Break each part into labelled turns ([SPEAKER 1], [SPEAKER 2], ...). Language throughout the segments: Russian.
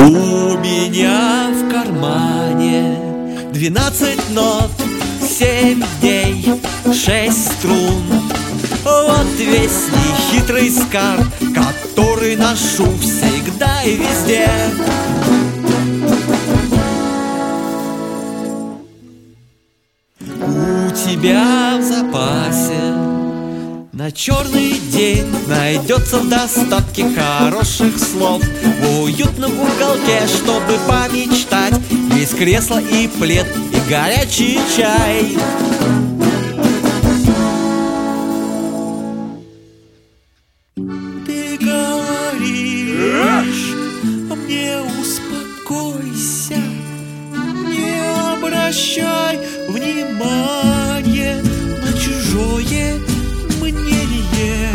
[SPEAKER 1] У меня в кармане 12 нот, 7 дней, 6 струн. Вот весь нехитрый скарб, который ношу всегда и везде. У тебя в запасе на черный день найдется в достатке хороших слов. В уютном уголке, чтобы помечтать, есть кресло и плед, и горячий чай. Ты говоришь мне: успокойся, не обращай внимания на чужое мнение.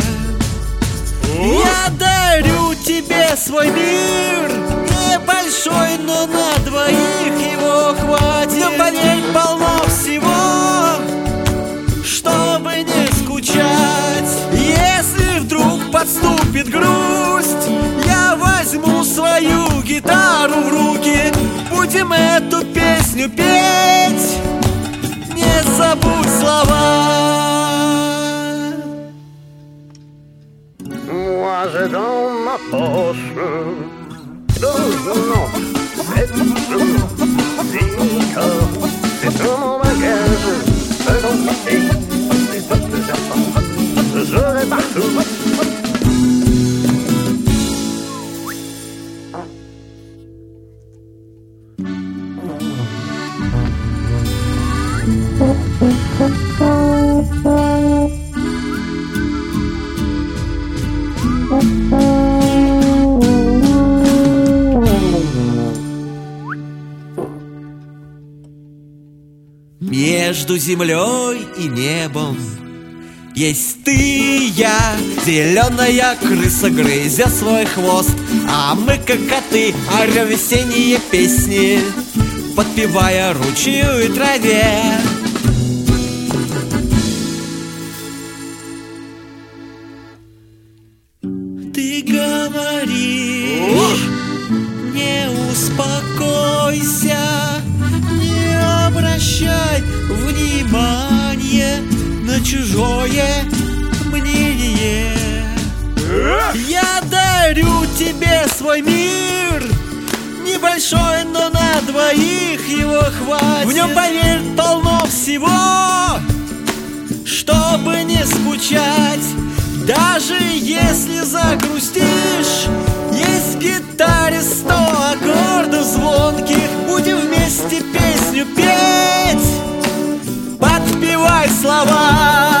[SPEAKER 1] Я дарю тебе свой мир, небольшой, но на двоих его хватит. Но поверь, полно всего, чтобы не скучать. Если вдруг подступит грусть, я возьму свою гитару в руки. Будем эту песню петь, не забудь слова.
[SPEAKER 2] Moi j'ai dans ma poche 12 notes, 7 sous, 10 corps. C'est sur mon bagage, selon ma fille, les autres enfants, j'aurai partout.
[SPEAKER 1] Между землей и небом есть ты и я, зеленая крыса, грызя свой хвост. А мы, как коты, орем весенние песни, подпевая ручью и траве. Ты говоришь: не успокойся, не обращай внимания на чужое мнение. Я дарю тебе свой мир, небольшой, но на двоих его хватит. В нем, поверь, полно всего, чтобы не скучать. Даже если загрустишь, есть в гитаре 100 аккордов звонких. Будем вместе песню петь, подпевай слова.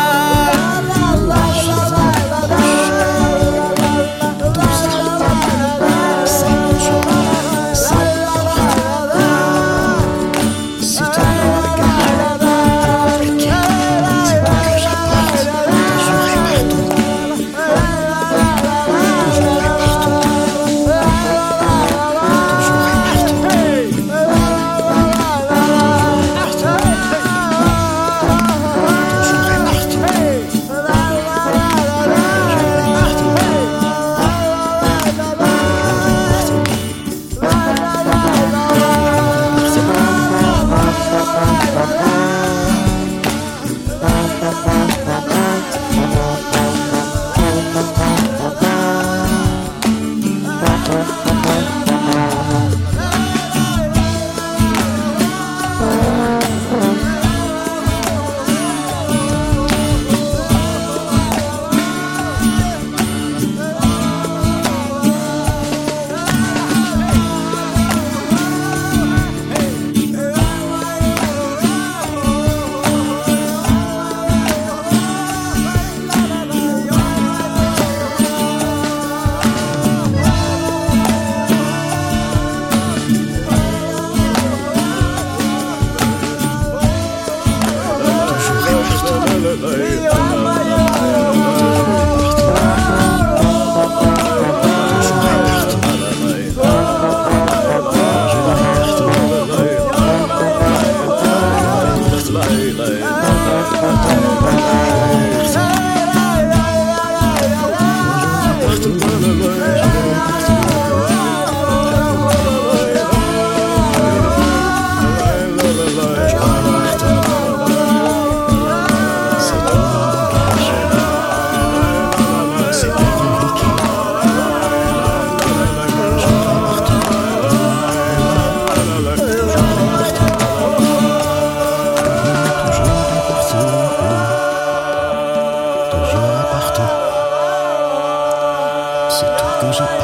[SPEAKER 3] тоже